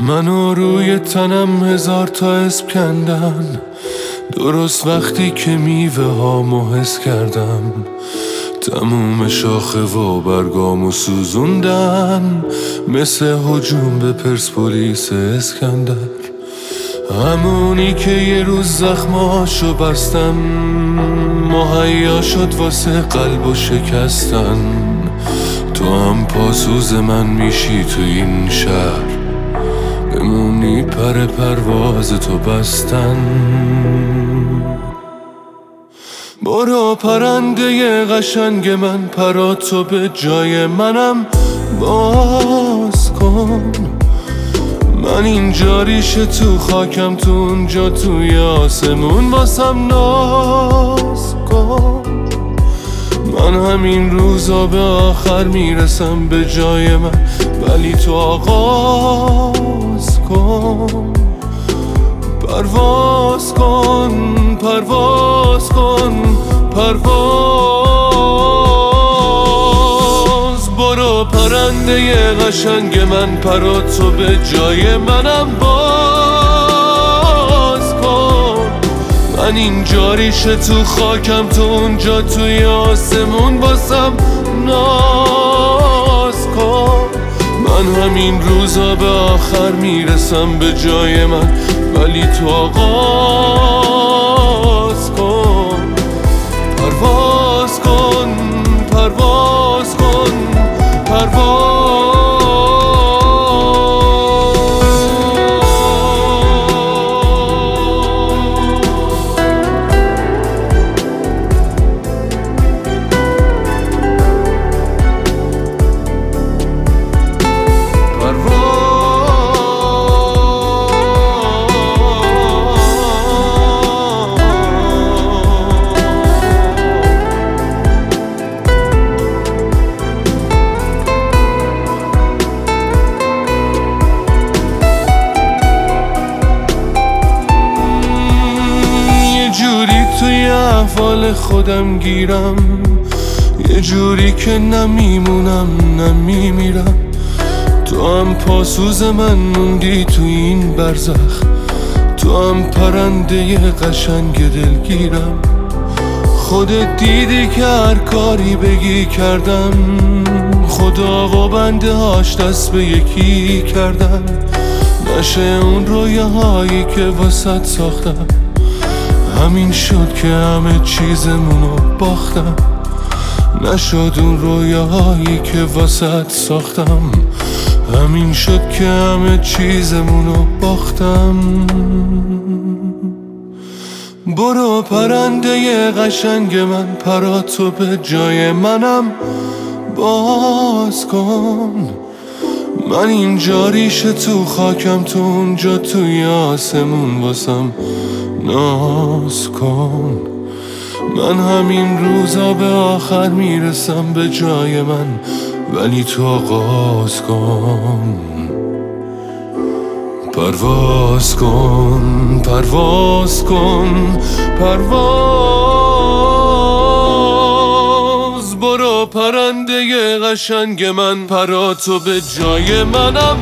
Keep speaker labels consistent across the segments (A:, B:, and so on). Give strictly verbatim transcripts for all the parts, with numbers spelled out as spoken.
A: منو روی تنم هزار تا اسم کندن، درست وقتی که میوه هامو حس کردم. تموم شاخه و برگامو سوزوندن، مثل هجوم به پرسپولیس اسکندر. همونی که یه روز زخماشو بستم، مهیا شد واسه قلب و شکستن. تو هم پاسوز من میشی تو این شهر، بمونی پر پرواز تو بستن. برو پرنده قشنگ من، پراتو به جای منم باز کن. من اینجا ریشه تو خاکم، تو اونجا توی آسمون واسم ناز کن. من همین روزا به آخر میرسم به جای من، ولی تو آغاز کن. پرواز کن پرواز کن پرواز. برو پرنده قشنگ من، پراتو به جای منم باز کن. من اینجا ریشه تو خاکم، تو اونجا توی آسمون واسم ناز کن. من همین روزا به آخر میرسم به جای من، ولی تو آغاز کن. پرواز کن پرواز کن پرواز. توی احوال خودم گیرم، یه جوری که نمیمونم نمیمیرم. تو هم پاسوز من موندی تو این برزخ، تو هم پرنده قشنگ دلگیرم. خودت دیدی که هر کاری بگی کردم، خدا و بنده هاش دست به یکی کردم. نشه اون رویاهایی که واسط ساختم، همین شد که همه چیزمونو باختم. نشد اون رویاهایی که واسط ساختم، همین شد که همه چیزمونو باختم. برو پرنده قشنگ من، پراتو به جای منم باز کن. من اینجا ریشه تو خاکم، تو اونجا توی آسمون واسم ناز کن. من همین روزا به آخر میرسم به جای من، ولی تو آغاز کن. پرواز کن پرواز کن پرواز. برو پرنده قشنگ من، پراتو به جای منم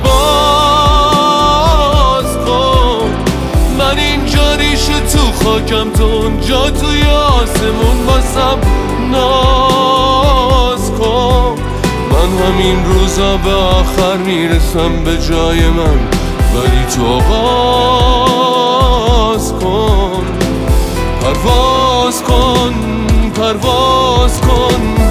A: باز کن. من اینجا ریشه تو خاکم، تو اونجا توی آسمون واسم ناز کن. من همین روزا به آخر میرسم به جای من، ولی تو آغاز کن. پرواز کن پرواز کن